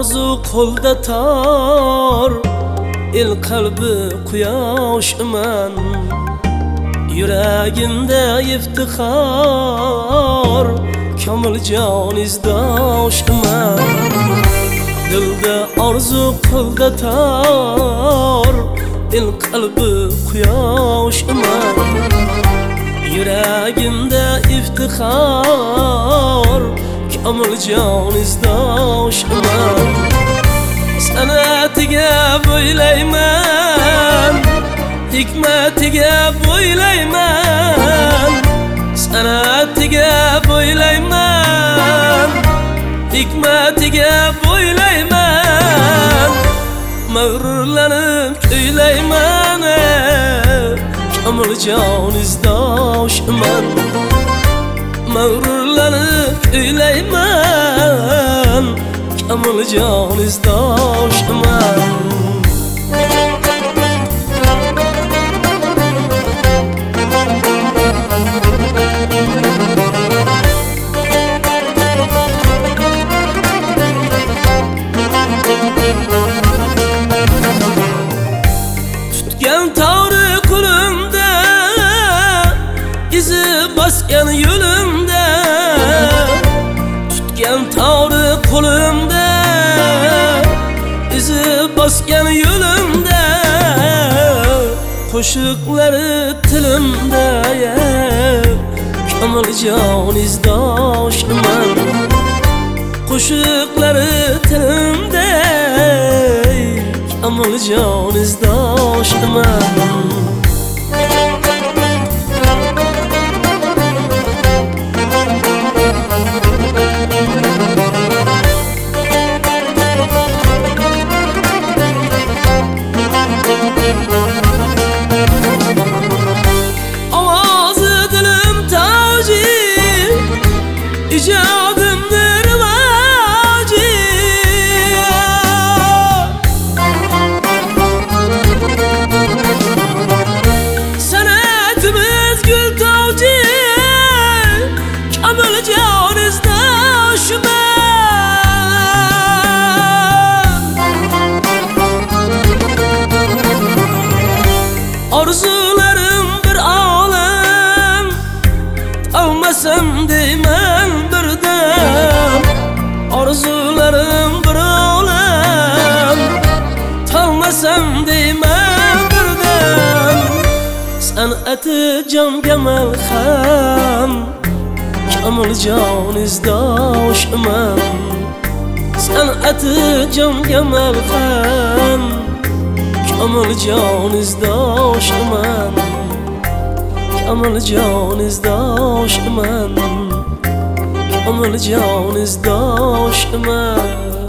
orzu qo'lda tor, el qalbi quyosh iman. Yuragimda iftixor, komil jon izdosh iman. Dilda orzu qo'lda tor, el qalbi quyosh iman. Yuragimda iftixor, komil jon izdosh iman. San'atiga bo'ylayman, hikmatiga bo'ylayman. San'atiga bo'ylayman, hikmatiga bo'ylayman. Mag'rurlanib kuylayman, komil jon izdosh iman. Mag'rurlanib kuylayman, komil jon izdosh iman. Tutgan tavri qo'limda, izi bosgan yo'limda. Tutgan tavri qo'limda, izi bosgan yo'limda. Qo'shiqlari tilimda, komil jon izdosh iman. Qo'shiqlari tilimda, komil jon izdosh iman. Ovozi dilim toji, ijodimni rivoji. San'atimiz gul toji, komil jon izdosh iman. Orzularim bir olam, olmasam deyman birdan. Orzularim bir olam, olmasam deyman birdan. San'ati jonga malham, komil jon izdosh iman. San'ati jonga malham, komil jon izdosh iman. Komil jon izdosh iman. Komil jon izdosh iman.